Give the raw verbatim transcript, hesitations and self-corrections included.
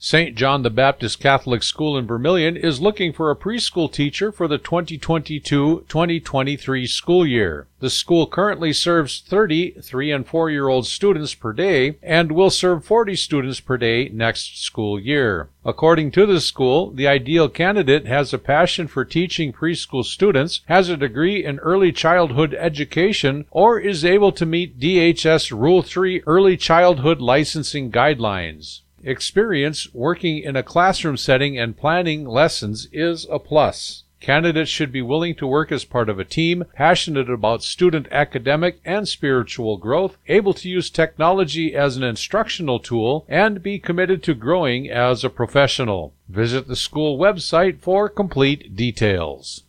Saint John the Baptist Catholic School in Vermilion is looking for a preschool teacher for the twenty twenty-two twenty twenty-three school year. The school currently serves thirty three- and four-year-old students per day and will serve forty students per day next school year. According to the school, the ideal candidate has a passion for teaching preschool students, has a degree in early childhood education, or is able to meet D H S Rule three Early Childhood Licensing Guidelines. Experience working in a classroom setting and planning lessons is a plus. Candidates should be willing to work as part of a team, passionate about student academic and spiritual growth, able to use technology as an instructional tool, and be committed to growing as a professional. Visit the school website for complete details.